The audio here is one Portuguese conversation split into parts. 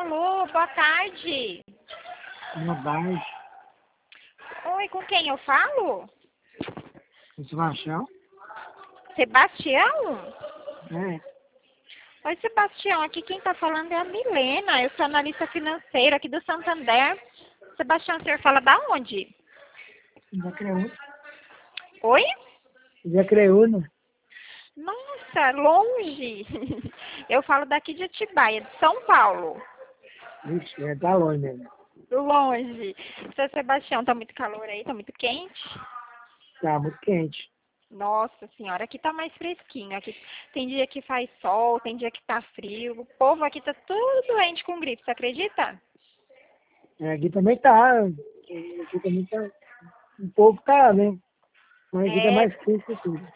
Alô, boa tarde. Boa tarde. Oi, com quem eu falo? Sebastião? Sebastião? É. Oi, Sebastião, aqui quem está falando é a Milena. Eu sou analista financeira aqui do Santander. Sebastião, o senhor fala da onde? Jacreúna. Oi? Jacreúna. Nossa, longe. Eu falo daqui de Atibaia, de São Paulo. Vixe, já tá longe mesmo. Longe. Seu Sebastião, tá muito calor aí? Tá muito quente? Tá muito quente. Nossa senhora, aqui tá mais fresquinho. Aqui tem dia que faz sol, tem dia que tá frio. O povo aqui tá tudo doente com gripe, você acredita? Aqui também tá. Aqui também tá. Um pouco tá, né? Mas aqui tá É. mais quente que tudo.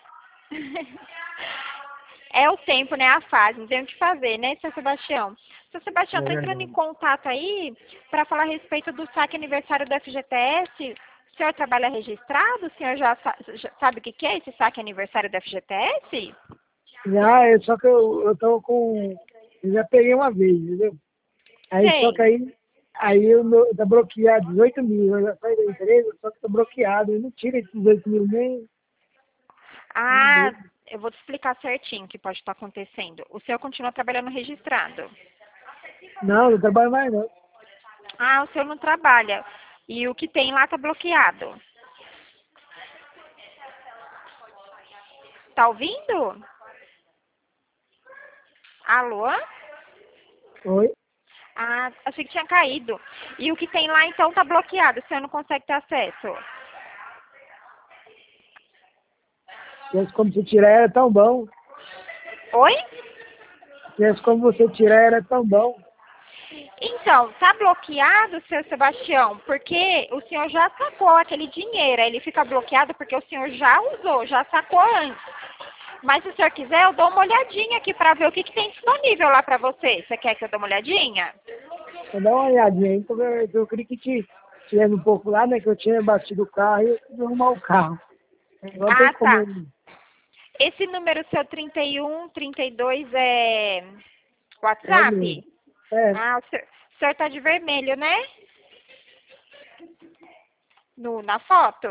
É o tempo, né? A fase, não tem o que fazer, né, seu Sebastião? Seu Sebastião, É tô entrando em verdade. contato aí para falar a respeito do saque aniversário do FGTS. O senhor trabalha registrado? O senhor já sabe o que é esse saque aniversário do FGTS? Só que eu tô com. Eu já peguei uma vez, entendeu? Aí só que Sei. aí tá bloqueado 18 mil. Eu já saí da empresa, só que tá bloqueado. Eu não tiro esses 18 mil nem Ah, doido. eu vou te explicar certinho o que pode estar acontecendo. O senhor continua trabalhando registrado? Não, não trabalho mais não. Ah, o senhor não trabalha. E o que tem lá tá bloqueado. Tá ouvindo? Alô? Oi? Ah, achei que tinha caído. E o que tem lá então tá bloqueado, o senhor não consegue ter acesso. Tivesse como você tirar era tão bom. Oi? Tivesse como você tirar era tão bom. Então, tá bloqueado, seu Sebastião, porque o senhor já sacou aquele dinheiro. Ele fica bloqueado porque o senhor já usou, já sacou antes. Mas se o senhor quiser, eu dou uma olhadinha aqui para ver o que tem disponível lá para você. Você quer que eu dê uma olhadinha? Vou dar uma olhadinha aí, porque eu queria que tivesse um pouco lá, né? Que eu tinha batido o carro e eu queria arrumar o carro. Agora tem Ah, como tá. eu... Esse número seu 31, 32 é É mesmo. WhatsApp? É, Ah, o senhor tá de vermelho, né? Na foto?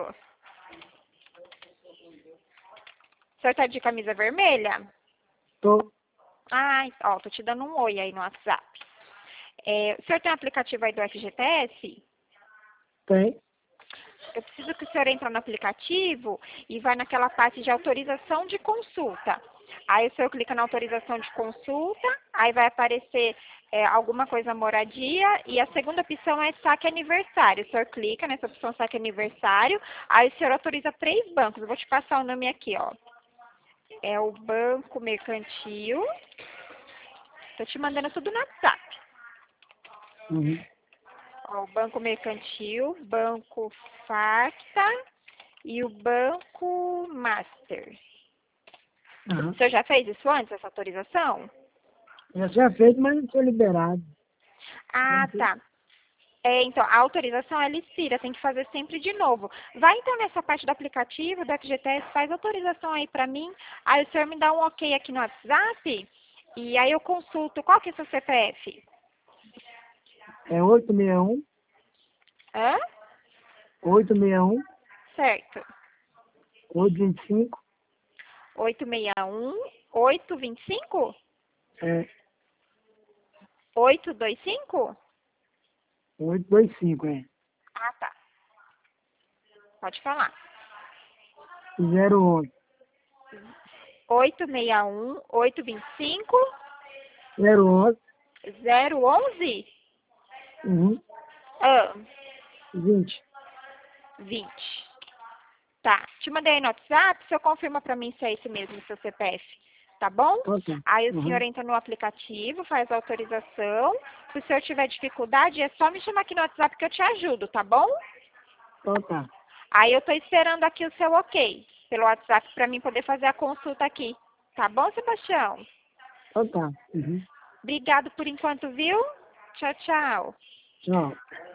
O senhor tá de camisa vermelha? tô. Ai, ó, tô te dando um oi aí no WhatsApp. O senhor tem um aplicativo aí do FGTS? Tem. Eu preciso que o senhor entre no aplicativo e vai naquela parte de autorização de consulta. Aí o senhor clica na autorização de consulta, aí vai aparecer alguma coisa moradia e a segunda opção é saque aniversário. O senhor clica nessa opção saque aniversário, aí o senhor autoriza 3 bancos. Eu vou te passar o nome aqui, ó. É o Banco Mercantil. Tô te mandando tudo no WhatsApp. Uhum. Ó, o Banco Mercantil, Banco Facta e o Banco Master. O Aham. senhor já fez isso antes, essa autorização? Já tinha feito, mas não foi liberado. Ah, tá. Então, a autorização ela expira, tem que fazer sempre de novo. Vai então nessa parte do aplicativo do FGTS, faz a autorização aí pra mim, aí o senhor me dá um ok aqui no WhatsApp, e aí eu consulto qual que é o seu CPF? É 861, Hã? 861, Certo. 825, 861, 825? é 825? 825, é Ah, tá. Pode falar. 011, 861, 825, 011, 011? uhum, Ah, 20. 20. Tá. Te mandei aí no WhatsApp, o senhor confirma pra mim se é esse mesmo, seu CPF. Tá bom? Ok. Aí o senhor Uhum. entra no aplicativo, faz a autorização. Se o senhor tiver dificuldade, é só me chamar aqui no WhatsApp que eu te ajudo, tá bom? Então tá. Aí eu tô esperando aqui o seu ok pelo WhatsApp pra mim poder fazer a consulta aqui. Tá bom, Sebastião? Então tá. Uhum. Obrigado por enquanto, viu? Tchau, tchau. Tchau.